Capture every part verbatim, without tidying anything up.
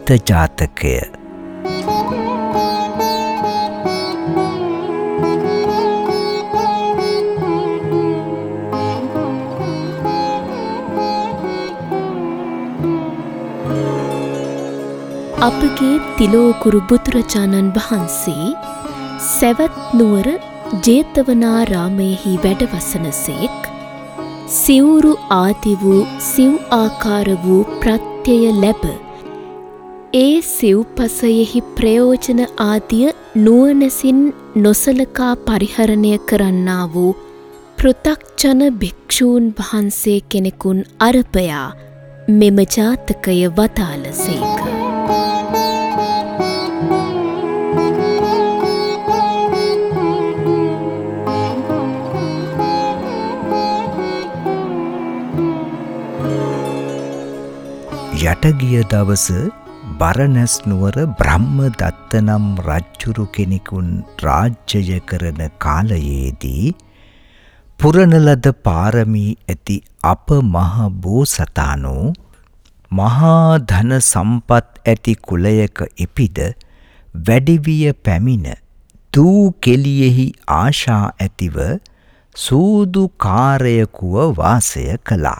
ජීවිත ජාතකය. අපගේ තිලෝකුරු බුදුරජාණන් වහන්සේ සැවැත් නුවර ජේතවනාරාමයෙහි වැඩවසනසේක් සිවුරු ආදි වූ සිව් ආකාර වූ ප්‍රත්‍යය ලැබ ඒ සිව්පසයෙහි ප්‍රයෝජන ආදිය නුවණසින් නොසලකා පරිහරණය කරන්නා වූ පෘථග්ජන භික්ෂූන් වහන්සේ කෙනෙකුන් අරපයා මෙම ජාතකය වදාළසේක. යටගිය දවස බරණැස් නුවර බ්‍රහ්මදත්ත නම් රජ්ජුරු කෙනෙකුන් රාජ්‍යය කරන කාලයේදී පුරන ලද පාරමී ඇති අප මහ බෝසතාණෝ මහා ධන සම්පත් ඇති කුලයක ඉපිද වැඩිවිය පැමිණ දූ කෙලියෙහි ආශා ඇතිව සූදු කාරයකුව වාසය කළා.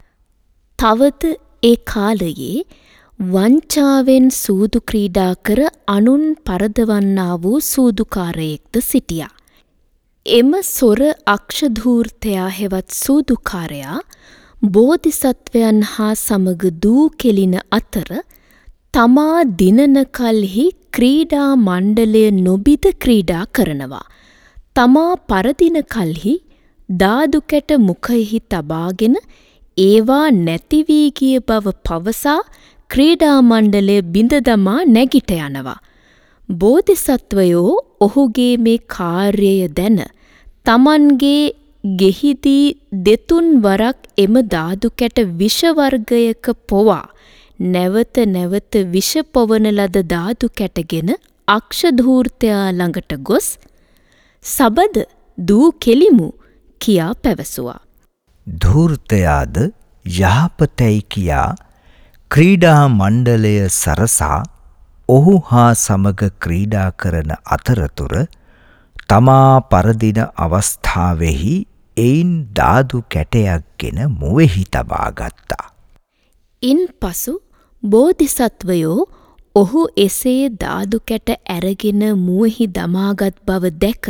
තවද ඒ කාලයේ වංචාවෙන් සූදු ක්‍රීඩා කර අනුන් පරදවන්නා වූ සූදුකාරයෙක්ද සිටියා. එම සොර අක්ෂධූර්තයා හෙවත් සූදුකාරයා බෝධිසත්වයන් හා සමග දූ කෙලින අතර තමා දිනන කල්හි ක්‍රීඩා මණ්ඩලය නොබිද ක්‍රීඩා කරනවා. තමා පරදින කල්හි දාදු කැට මුඛයෙහි තබාගෙන ඒවා නැති වී ගිය බව පවසා ක්‍රීඩා මණ්ඩලය බිඳ දමා නැගිට යනවා. බෝධිසත්වයෝ ඔහුගේ මේ කාර්යය දැන තමන්ගේ ගෙහිදී දෙතුන් වරක් එම දාදු කැට විෂ වර්ගයක පොවා නැවත නැවත විෂ පොවන ලද දාදු කැටගෙන අක්ෂධූර්තයා ළඟට ගොස් සබද දූ කෙලිමු කියා පැවසුවා. ධූර්තයාද යහපතැයි කියා ක්‍රීඩා මණ්ඩලය සරසා ඔහු හා සමග ක්‍රීඩා කරන අතරතුර තමා පරදින අවස්ථාවෙහි එයින් දාදු කැටයක් ගෙන මුවෙහි තබා ගත්තා. ඉන් පසු බෝධිසත්වයෝ ඔහු එසේ දාදු කැට ඇරගෙන මුවෙහි දමාගත් බව දැක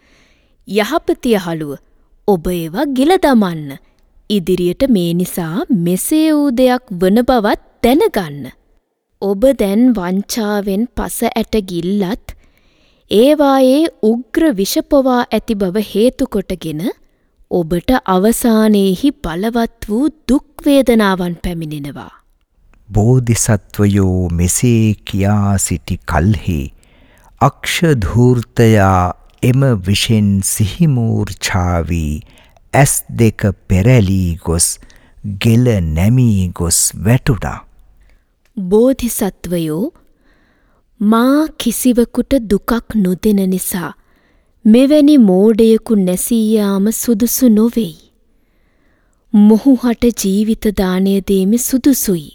යහපතිය හළුව ඔබ ඒවා ගිල දමන්න. ඉදිරියට මේ නිසා මෙසේ වූ දෙයක් වන බවත් දැනගන්න. ඔබ දැන් වංචාවෙන් පස ඇට ගිල්ලත් ඒවායේ උග්‍ර විෂපොවා ඇති බව හේතු කොටගෙන ඔබට අවසානයේහි බලවත් වූ දුක් වේදනාවන් පැමිණෙනවා. බෝධිසත්වයෝ මෙසේ කියා සිටි කල්හි අක්ෂධූර්තයා එම විෂෙන් සිහිමූර්ඡා වී ඇස් දෙක පෙරැලී ගොස් ගෙල නැමී ගොස් වැටුණා. බෝධිසත්වයෝ මා කිසිවකුට දුකක් නොදෙන නිසා මෙවැනි මෝඩයෙකු නැසී යාම සුදුසු නොවෙයි. මොහුහට ජීවිත දානය දීම සුදුසුයි.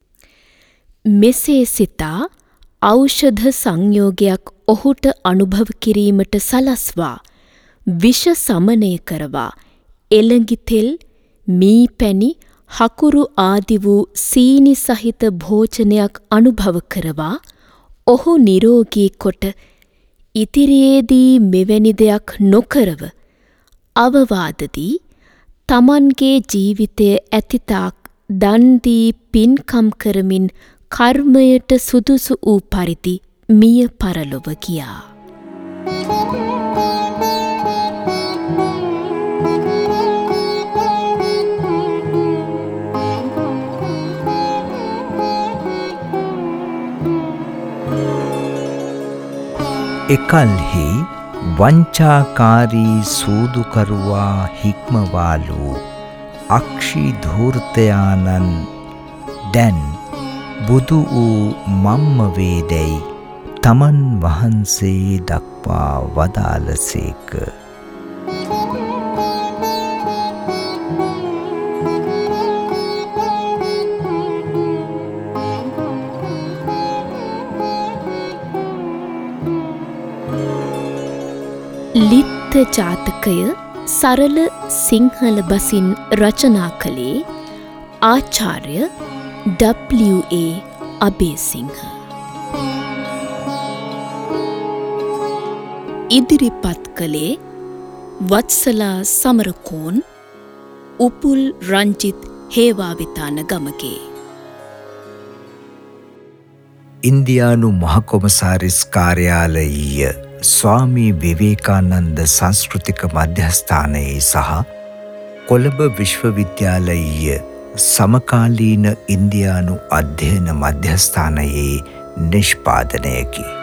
මෙසේ සිතා ඖෂධ සංයෝගයක් ඔහුට අනුභව කිරීමට සලස්වා විෂ සමනය කරවා එළඟි තෙල් මී පැණි හකුරු ආදි වූ සීනි සහිත භෝජනයක් අනුභව කරවා ඔහු නිරෝගී කොට ඉදිරියේදී මෙවැනි දෙයක් නොකරව අවවාදදී තමන්ගේ ජීවිතය ඇතිතාක් දන් දී පින්කම් කරමින් කර්මයට සුදුසු වූ පරිදි මිය පරලොව ගියා. එකල්හි වංචාකාරී සූදුකරුවා හික්මවාලු අක්ෂිධූර්තයාණන් දැන් බුදු වූ මම්ම වේදැයි තමන් වහන්සේ දක්වා වදාළසේක. ග්‍රන්ථ ජාතකය සරල සිංහල බසින් රචනා කළේ ආචාර්ය ඩබ්ලිව් ඒ අබේසිංහ. ඉදිරිපත් කළේ වත්සලා සමරකෝන්, උපුල් රංජිත් හේවාවිතාන ගමගේ. ඉන්දියානු මහකොමසාරිස් කාර්යාලයීය ස්වාමී විවේකානන්ද සංස්කෘතික මධ්‍යස්ථානයේ සහ කොළඹ විශ්වවිද්‍යාලයීය සමකාලීන ඉන්දියානු අධ්‍යයන මධ්‍යස්ථානයේ නිෂ්පාදනයකි.